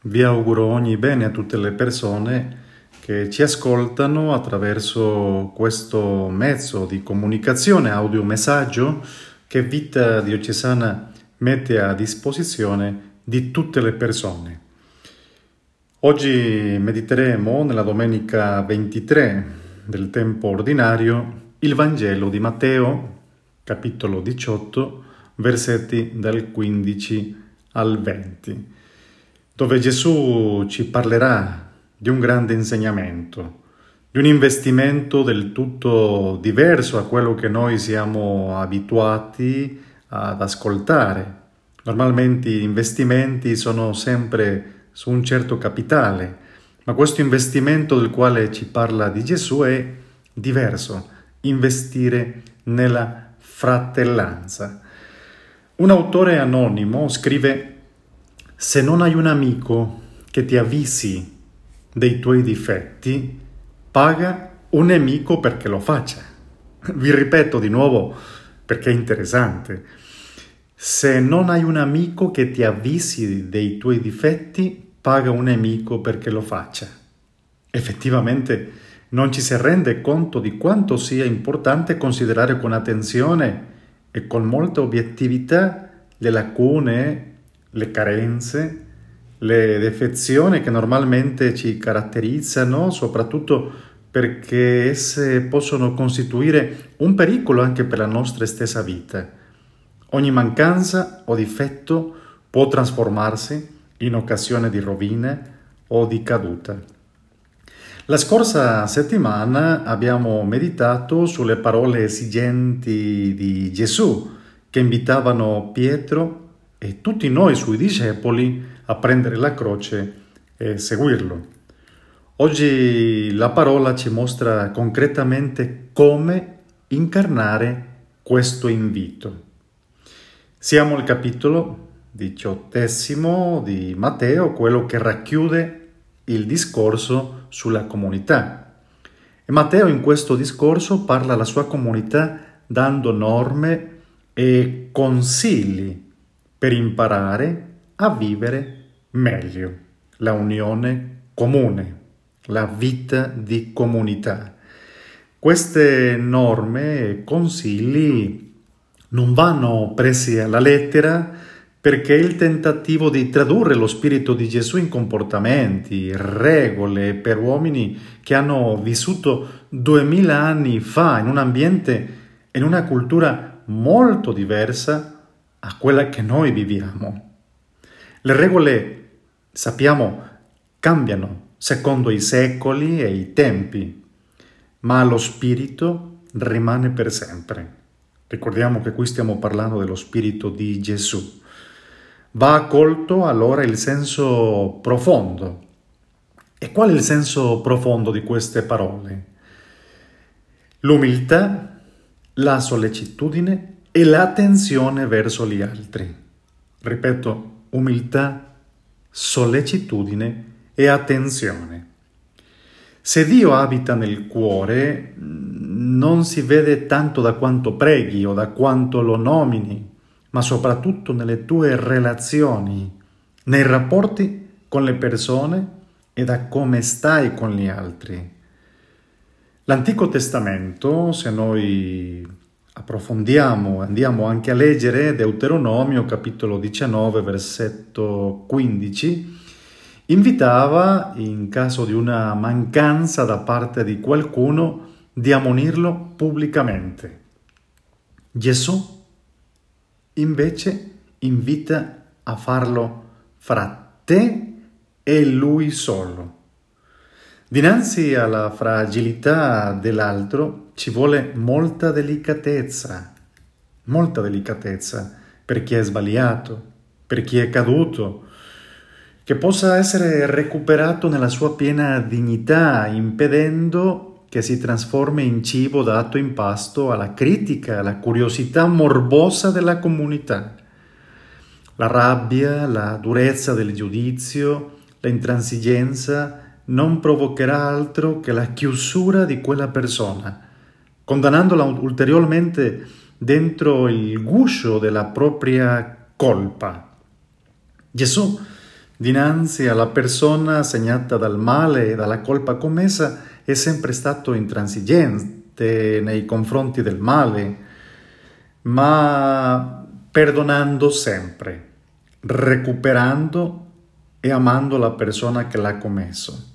Vi auguro ogni bene a tutte le persone che ci ascoltano attraverso questo mezzo di comunicazione, audiomessaggio, che Vita Diocesana mette a disposizione di tutte le persone. Oggi mediteremo nella domenica 23 del tempo ordinario il Vangelo di Matteo, capitolo 18, versetti dal 15 al 20. Dove Gesù ci parlerà di un grande insegnamento, di un investimento del tutto diverso a quello che noi siamo abituati ad ascoltare. Normalmente gli investimenti sono sempre su un certo capitale, ma questo investimento del quale ci parla di Gesù è diverso, investire nella fratellanza. Un autore anonimo scrive: se non hai un amico che ti avvisi dei tuoi difetti, paga un nemico perché lo faccia. Vi ripeto di nuovo perché è interessante. Se non hai un amico che ti avvisi dei tuoi difetti, paga un nemico perché lo faccia. Effettivamente non ci si rende conto di quanto sia importante considerare con attenzione e con molta obiettività le lacune, le carenze, le defezioni che normalmente ci caratterizzano, soprattutto perché esse possono costituire un pericolo anche per la nostra stessa vita. Ogni mancanza o difetto può trasformarsi in occasione di rovina o di caduta. La scorsa settimana abbiamo meditato sulle parole esigenti di Gesù che invitavano Pietro e tutti noi suoi discepoli a prendere la croce e seguirlo. Oggi la parola ci mostra concretamente come incarnare questo invito. Siamo al capitolo 18 di Matteo, quello che racchiude il discorso sulla comunità. E Matteo in questo discorso parla alla sua comunità dando norme e consigli per imparare a vivere meglio la unione comune, la vita di comunità. Queste norme e consigli non vanno presi alla lettera perché è il tentativo di tradurre lo spirito di Gesù in comportamenti, regole per uomini che hanno vissuto 2000 anni fa in un ambiente e in una cultura molto diversa a quella che noi viviamo. Le regole, sappiamo, cambiano secondo i secoli e i tempi, ma lo spirito rimane per sempre. Ricordiamo che qui stiamo parlando dello spirito di Gesù. Va accolto allora il senso profondo. E qual è il senso profondo di queste parole? L'umiltà, la sollecitudine e l'attenzione verso gli altri. Ripeto, umiltà, sollecitudine e attenzione. Se Dio abita nel cuore, non si vede tanto da quanto preghi o da quanto lo nomini, ma soprattutto nelle tue relazioni, nei rapporti con le persone e da come stai con gli altri. L'Antico Testamento, se noi approfondiamo, andiamo anche a leggere Deuteronomio, capitolo 19, versetto 15, invitava, in caso di una mancanza da parte di qualcuno, di ammonirlo pubblicamente. Gesù invece invita a farlo fra te e lui solo. Dinanzi alla fragilità dell'altro ci vuole molta delicatezza per chi è sbagliato, per chi è caduto, che possa essere recuperato nella sua piena dignità, impedendo che si trasformi in cibo dato in pasto alla critica, alla curiosità morbosa della comunità. La rabbia, la durezza del giudizio, l'intransigenza non provocherà altro che la chiusura di quella persona, condannandola ulteriormente dentro il guscio della propria colpa. Gesù dinanzi alla persona segnata dal male e dalla colpa commessa, è sempre stato intransigente nei confronti del male, ma perdonando sempre, recuperando e amando la persona che l'ha commesso.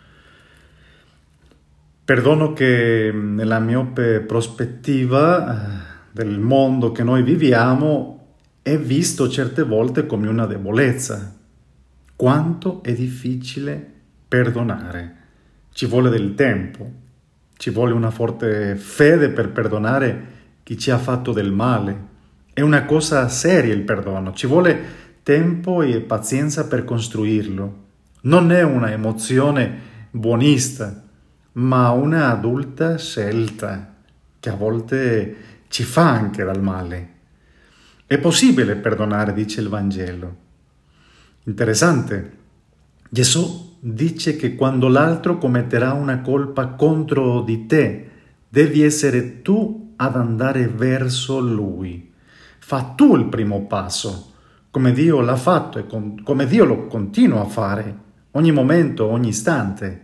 Perdono che nella miope prospettiva del mondo che noi viviamo è visto certe volte come una debolezza. Quanto è difficile perdonare. Ci vuole del tempo, ci vuole una forte fede per perdonare chi ci ha fatto del male. È una cosa seria il perdono, ci vuole tempo e pazienza per costruirlo. Non è una emozione buonista, ma una adulta scelta che a volte ci fa anche dal male. È possibile perdonare, dice il Vangelo. Interessante. Gesù dice che quando l'altro commetterà una colpa contro di te, devi essere tu ad andare verso lui. Fa tu il primo passo, come Dio l'ha fatto e come Dio lo continua a fare, ogni momento, ogni istante.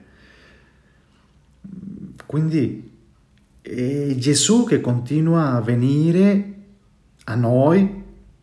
Quindi è Gesù che continua a venire a noi,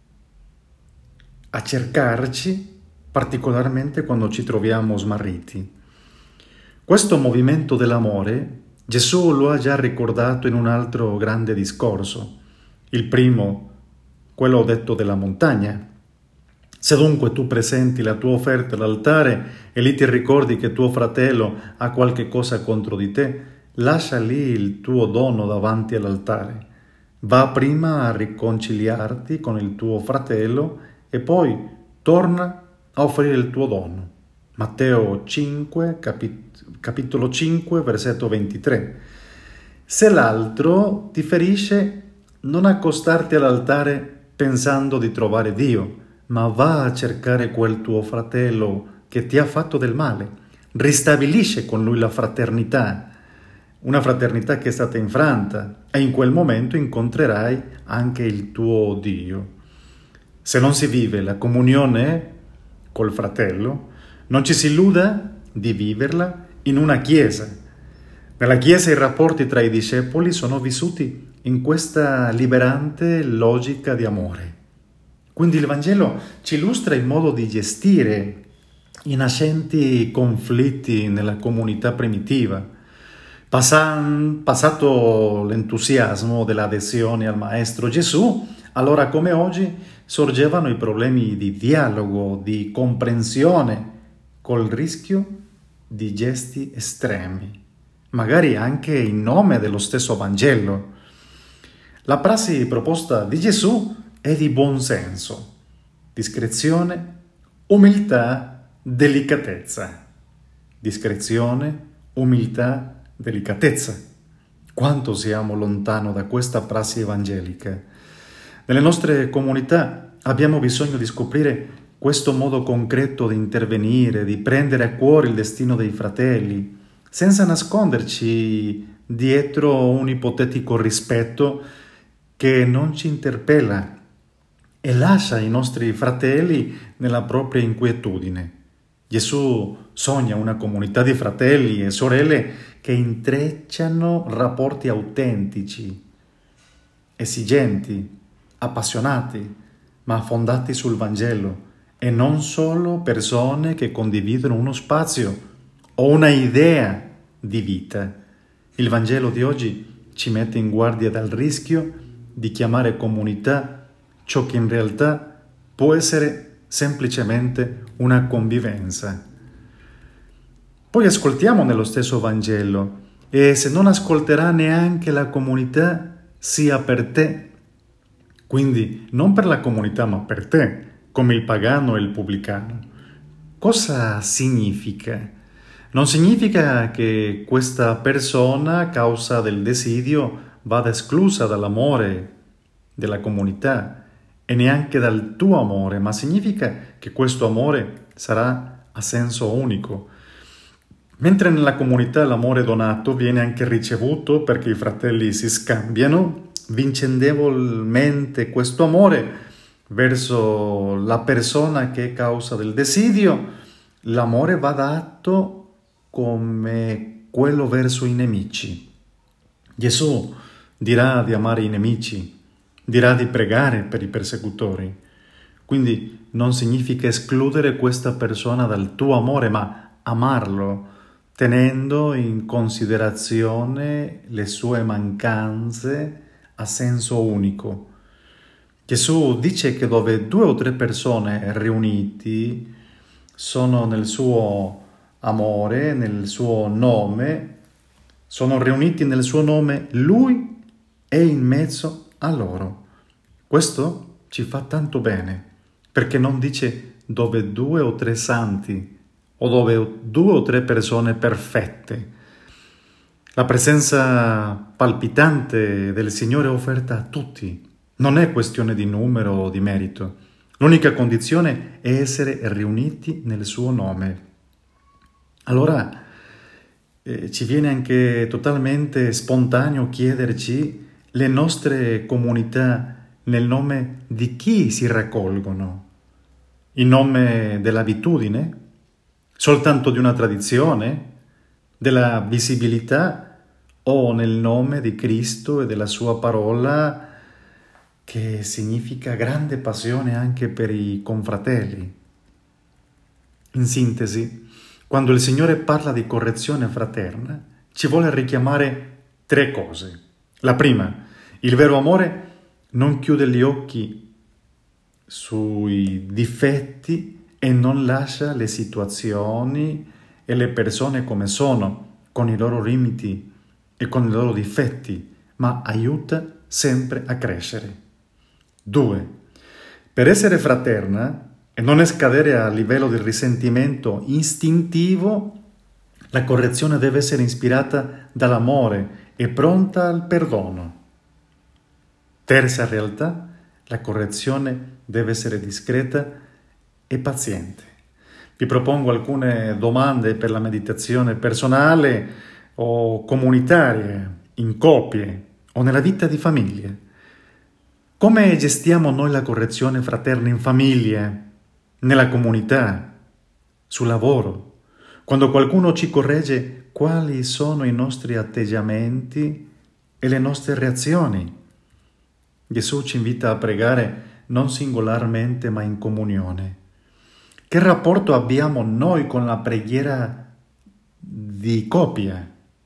a cercarci, particolarmente quando ci troviamo smarriti. Questo movimento dell'amore Gesù lo ha già ricordato in un altro grande discorso. Il primo, quello detto della montagna. Se dunque tu presenti la tua offerta all'altare e lì ti ricordi che tuo fratello ha qualche cosa contro di te, lascia lì il tuo dono davanti all'altare. Va prima a riconciliarti con il tuo fratello e poi torna a offrire il tuo dono. Matteo 5, capitolo 5, versetto 23. Se l'altro ti ferisce, non accostarti all'altare pensando di trovare Dio, ma va a cercare quel tuo fratello che ti ha fatto del male. Ristabilisce con lui la fraternità, una fraternità che è stata infranta, e in quel momento incontrerai anche il tuo Dio. Se non si vive la comunione col fratello, non ci si illuda di viverla in una chiesa. Nella chiesa i rapporti tra i discepoli sono vissuti in questa liberante logica di amore. Quindi il Vangelo ci illustra il modo di gestire i nascenti conflitti nella comunità primitiva. Passato l'entusiasmo dell'adesione al Maestro Gesù, allora come oggi sorgevano i problemi di dialogo, di comprensione, col rischio di gesti estremi, magari anche in nome dello stesso Vangelo. La prassi proposta di Gesù è di buon senso, discrezione, umiltà, delicatezza. Discrezione, umiltà, delicatezza. Quanto siamo lontano da questa prassi evangelica. Nelle nostre comunità abbiamo bisogno di scoprire questo modo concreto di intervenire, di prendere a cuore il destino dei fratelli, senza nasconderci dietro un ipotetico rispetto che non ci interpella e lascia i nostri fratelli nella propria inquietudine. Gesù sogna una comunità di fratelli e sorelle che intrecciano rapporti autentici, esigenti, appassionati, ma fondati sul Vangelo, e non solo persone che condividono uno spazio o una idea di vita. Il Vangelo di oggi ci mette in guardia dal rischio di chiamare comunità ciò che in realtà può essere semplicemente una convivenza. Poi ascoltiamo nello stesso Vangelo: e se non ascolterà neanche la comunità, sia per te. Quindi non per la comunità, ma per te, come il pagano e il pubblicano. Cosa significa? Non significa che questa persona, a causa del desidio, vada esclusa dall'amore della comunità e neanche dal tuo amore, ma significa che questo amore sarà a senso unico. Mentre nella comunità l'amore donato viene anche ricevuto perché i fratelli si scambiano, vincendevolmente questo amore verso la persona che è causa del desidio, l'amore va dato come quello verso i nemici. Gesù dirà di amare i nemici, dirà di pregare per i persecutori. Quindi non significa escludere questa persona dal tuo amore, ma amarlo, tenendo in considerazione le sue mancanze a senso unico. Gesù dice che dove 2 o 3 persone riuniti sono nel suo amore, nel suo nome, sono riuniti nel suo nome, Lui è in mezzo a loro. Questo ci fa tanto bene, perché non dice dove 2 o 3 santi o dove 2 o 3 persone perfette. La presenza palpitante del Signore è offerta a tutti. Non è questione di numero o di merito. L'unica condizione è essere riuniti nel suo nome. Allora ci viene anche totalmente spontaneo chiederci le nostre comunità nel nome di chi si raccolgono? In nome dell'abitudine? Soltanto di una tradizione? Della visibilità? O nel nome di Cristo e della sua parola, che significa grande passione anche per i confratelli? In sintesi, quando il Signore parla di correzione fraterna, ci vuole richiamare 3 cose. La prima, il vero amore non chiude gli occhi sui difetti e non lascia le situazioni e le persone come sono, con i loro limiti e con i loro difetti, ma aiuta sempre a crescere. 2. Per essere fraterna e non scadere a livello di risentimento istintivo, la correzione deve essere ispirata dall'amore e pronta al perdono. Terza realtà, la correzione deve essere discreta e paziente. Vi propongo alcune domande per la meditazione personale o comunitaria, in coppie o nella vita di famiglia. Come gestiamo noi la correzione fraterna in famiglia, nella comunità, sul lavoro? Quando qualcuno ci corregge, quali sono i nostri atteggiamenti e le nostre reazioni? Gesù ci invita a pregare non singolarmente ma in comunione. Che rapporto abbiamo noi con la preghiera di coppia,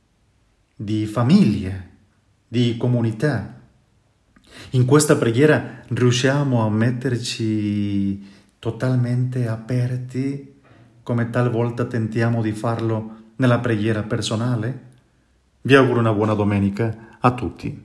di famiglia, di comunità? In questa preghiera riusciamo a metterci totalmente aperti come talvolta tentiamo di farlo nella preghiera personale? Vi auguro una buona domenica a tutti.